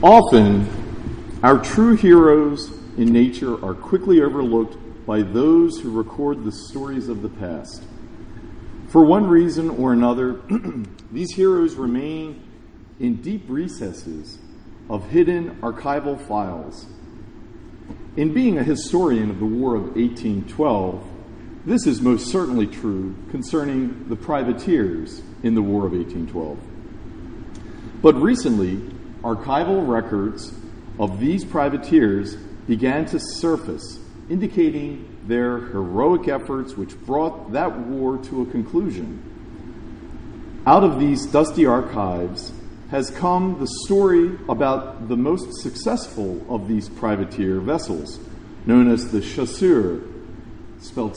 Often, our true heroes in nature are quickly overlooked by those who record the stories of the past. For one reason or another, these heroes remain in deep recesses of hidden archival files. In being a historian of the War of 1812, this is most certainly true concerning the privateers in the War of 1812. But recently, archival records of these privateers began to surface, indicating their heroic efforts which brought that war to a conclusion. Out of these dusty archives has come the story about the most successful of these privateer vessels, known as the Chasseur, spelled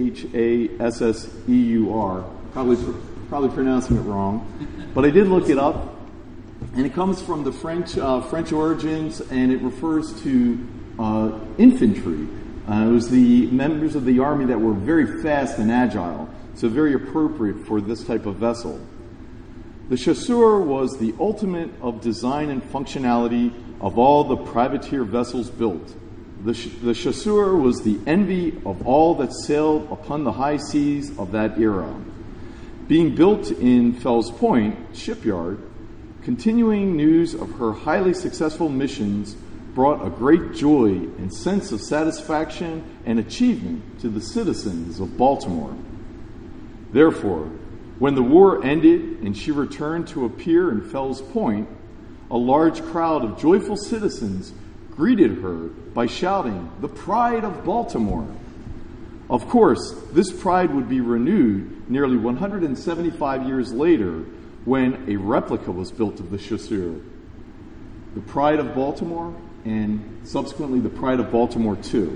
C-H-A-S-S-E-U-R, probably pronouncing it wrong, but I did look it up, and it comes from the French origins, and it refers to infantry. It was the members of the army that were very fast and agile, so very appropriate for this type of vessel. The Chasseur was the ultimate of design and functionality of all the privateer vessels built. The Chasseur was the envy of all that sailed upon the high seas of that era. Being built in Fells Point shipyard, continuing news of her highly successful missions brought a great joy and sense of satisfaction and achievement to the citizens of Baltimore. Therefore, when the war ended and she returned to appear in Fells Point, a large crowd of joyful citizens greeted her by shouting, "The pride of Baltimore!" Of course, this pride would be renewed nearly 175 years later when a replica was built of the Chasseur. The pride of Baltimore, and subsequently the pride of Baltimore II.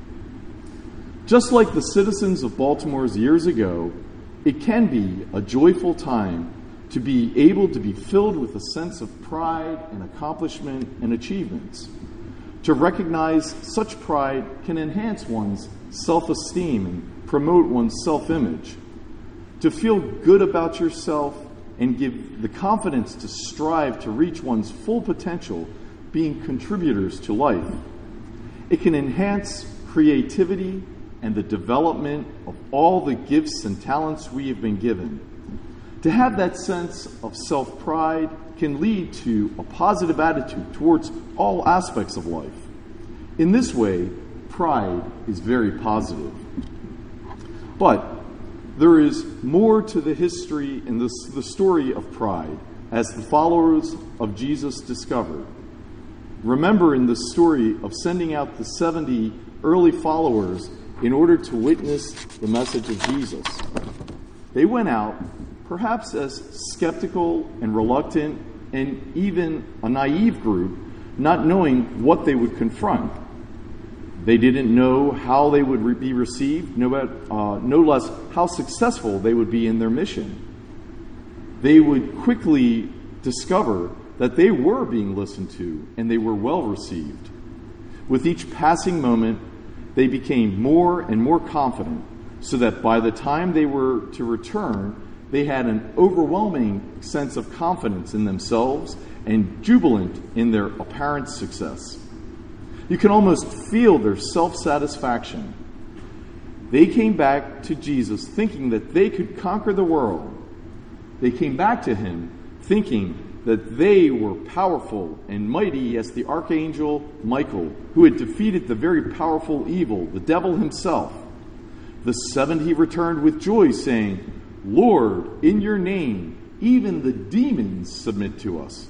Just like the citizens of Baltimore's years ago, it can be a joyful time to be able to be filled with a sense of pride and accomplishment and achievements. To recognize such pride can enhance one's self-esteem and promote one's self-image. To feel good about yourself and give the confidence to strive to reach one's full potential, being contributors to life. It can enhance creativity and the development of all the gifts and talents we have been given. To have that sense of self-pride can lead to a positive attitude towards all aspects of life. In this way, pride is very positive. But there is more to the history and the story of pride, as the followers of Jesus discovered. Remember in the story of sending out the 70 early followers in order to witness the message of Jesus. They went out, perhaps as skeptical and reluctant and even a naive group, not knowing what they would confront. They didn't know how they would be received, no less how successful they would be in their mission. They would quickly discover that they were being listened to and they were well received. With each passing moment, they became more and more confident, so that by the time they were to return, they had an overwhelming sense of confidence in themselves and jubilant in their apparent success. You can almost feel their self-satisfaction. They came back to Jesus thinking that they could conquer the world. They came back to him thinking that they were powerful and mighty as the archangel Michael, who had defeated the very powerful evil, the devil himself. The 70 returned with joy, saying, "Lord, in your name, even the demons submit to us."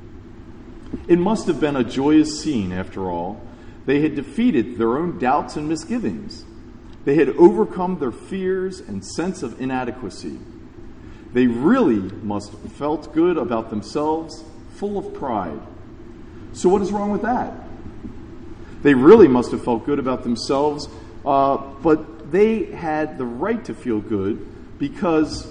It must have been a joyous scene, after all. They had defeated their own doubts and misgivings. They had overcome their fears and sense of inadequacy. They really must have felt good about themselves, full of pride. So what is wrong with that? They really must have felt good about themselves, but they had the right to feel good because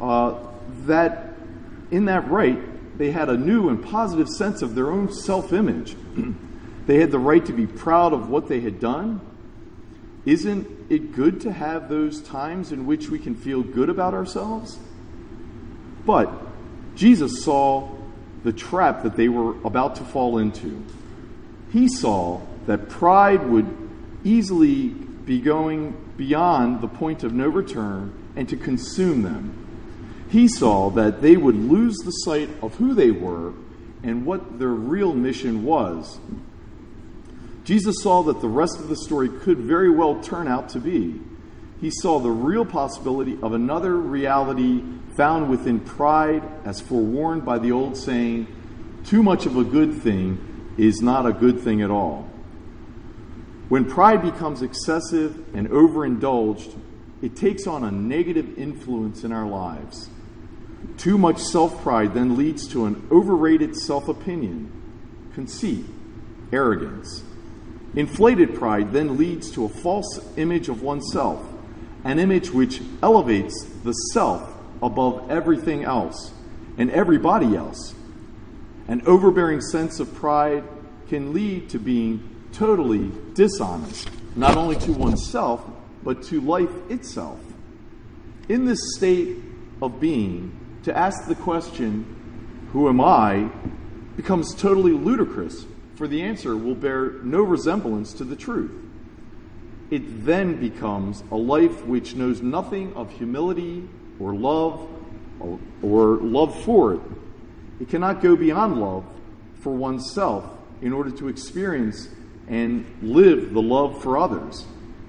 that in that right, they had a new and positive sense of their own self-image. They had the right to be proud of what they had done. Isn't it good to have those times in which we can feel good about ourselves? But Jesus saw the trap that they were about to fall into. He saw that pride would easily be going beyond the point of no return and to consume them. He saw that they would lose the sight of who they were and what their real mission was. Jesus saw that the rest of the story could very well turn out to be. He saw the real possibility of another reality found within pride, as forewarned by the old saying, "Too much of a good thing is not a good thing at all." When pride becomes excessive and overindulged, it takes on a negative influence in our lives. Too much self-pride then leads to an overrated self-opinion, conceit, arrogance. Inflated pride then leads to a false image of oneself, an image which elevates the self above everything else and everybody else. An overbearing sense of pride can lead to being totally dishonest, not only to oneself, but to life itself. In this state of being, to ask the question, "Who am I?" becomes totally ludicrous, for the answer will bear no resemblance to the truth. It then becomes a life which knows nothing of humility or love for it. It cannot go beyond love for oneself in order to experience and live the love for others.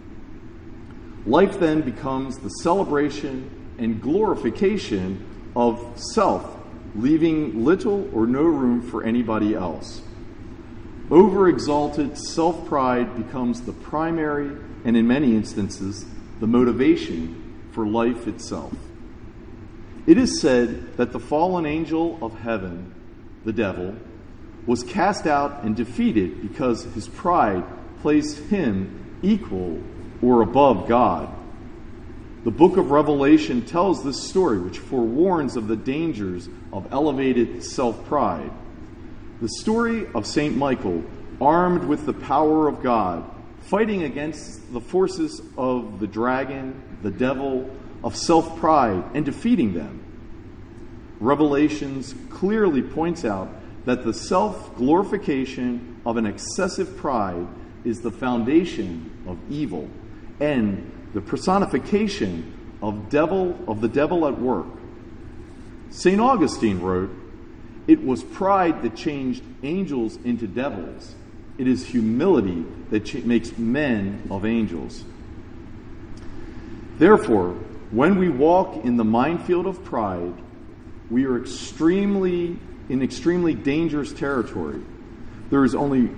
Life then becomes the celebration and glorification of self, leaving little or no room for anybody else. Overexalted self-pride becomes the primary and, in many instances, the motivation for life itself. It is said that the fallen angel of heaven, the devil, was cast out and defeated because his pride placed him equal or above God. The book of Revelation tells this story, which forewarns of the dangers of elevated self-pride. The story of St. Michael, armed with the power of God, fighting against the forces of the dragon, the devil, of self-pride, and defeating them. Revelations clearly points out that the self-glorification of an excessive pride is the foundation of evil and the personification of the devil at work. St. Augustine wrote, "It was pride that changed angels into devils. It is humility that makes men of angels." Therefore, when we walk in the minefield of pride, we are in extremely dangerous territory. There is only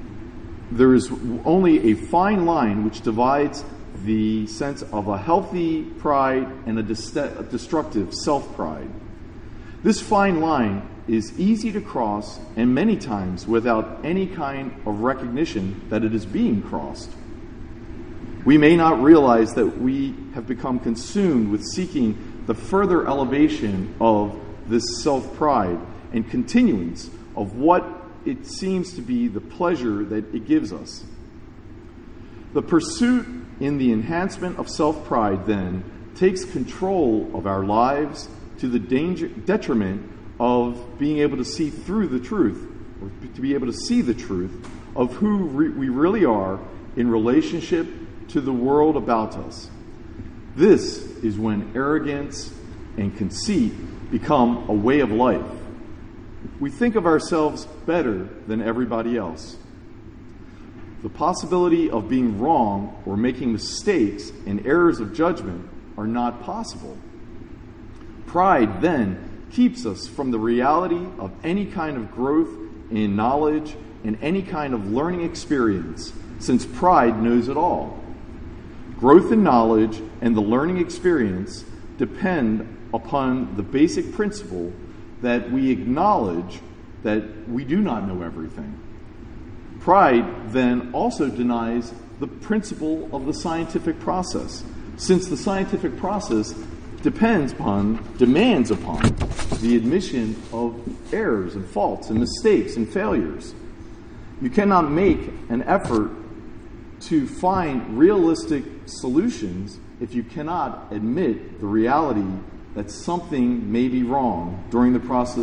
a fine line which divides the sense of a healthy pride and a destructive self-pride. This fine line is easy to cross, and many times without any kind of recognition that it is being crossed. We may not realize that we have become consumed with seeking the further elevation of this self-pride and continuance of what it seems to be the pleasure that it gives us. The pursuit in the enhancement of self-pride then takes control of our lives to the detriment of being able to see through the truth, or to be able to see the truth of who we really are in relationship to the world about us. This is when arrogance and conceit become a way of life. We think of ourselves better than everybody else. The possibility of being wrong or making mistakes and errors of judgment are not possible. Pride then keeps us from the reality of any kind of growth in knowledge and any kind of learning experience, since pride knows it all. Growth in knowledge and the learning experience depend upon the basic principle that we acknowledge that we do not know everything. Pride then also denies the principle of the scientific process, since the scientific process demands upon the admission of errors and faults and mistakes and failures. You cannot make an effort to find realistic solutions if you cannot admit the reality that something may be wrong during the process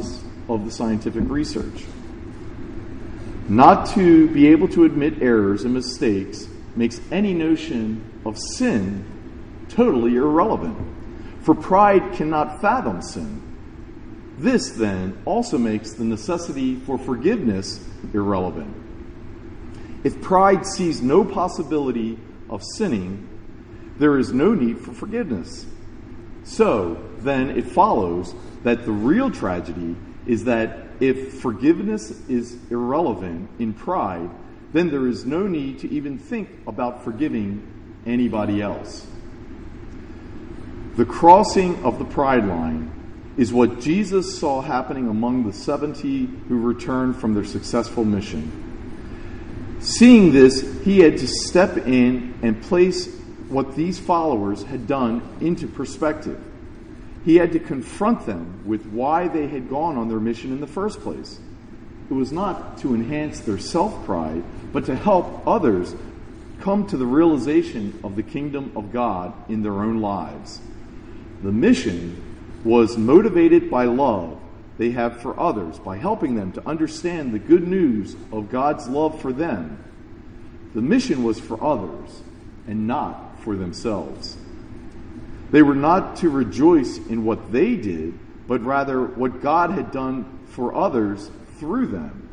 of the scientific research. Not to be able to admit errors and mistakes makes any notion of sin totally irrelevant, for pride cannot fathom sin. This, then, also makes the necessity for forgiveness irrelevant. If pride sees no possibility of sinning, there is no need for forgiveness. So, then, it follows that the real tragedy is that if forgiveness is irrelevant in pride, then there is no need to even think about forgiving anybody else. The crossing of the pride line is what Jesus saw happening among the 70 who returned from their successful mission. Seeing this, he had to step in and place what these followers had done into perspective. He had to confront them with why they had gone on their mission in the first place. It was not to enhance their self-pride, but to help others come to the realization of the kingdom of God in their own lives. The mission was motivated by love they have for others, by helping them to understand the good news of God's love for them. The mission was for others and not for themselves. They were not to rejoice in what they did, but rather what God had done for others through them.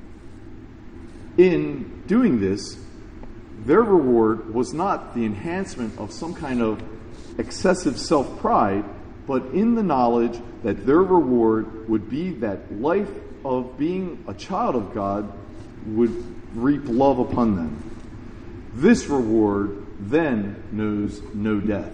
In doing this, their reward was not the enhancement of some kind of excessive self-pride, but in the knowledge that their reward would be that life of being a child of God would reap love upon them. This reward then knows no death.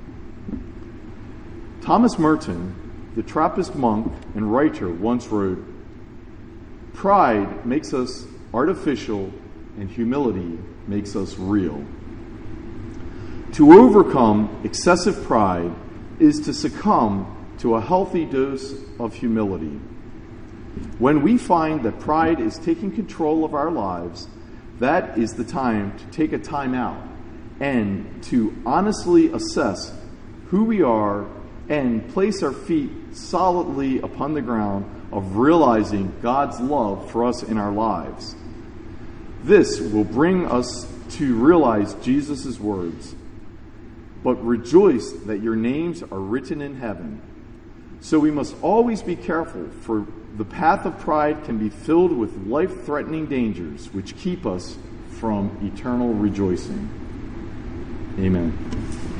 Thomas Merton, the Trappist monk and writer, once wrote, "Pride makes us artificial and humility makes us real." To overcome excessive pride is to succumb to a healthy dose of humility. When we find that pride is taking control of our lives, that is the time to take a time out and to honestly assess who we are and place our feet solidly upon the ground of realizing God's love for us in our lives. This will bring us to realize Jesus' words, "But rejoice that your names are written in heaven." So we must always be careful, for the path of pride can be filled with life-threatening dangers which keep us from eternal rejoicing. Amen.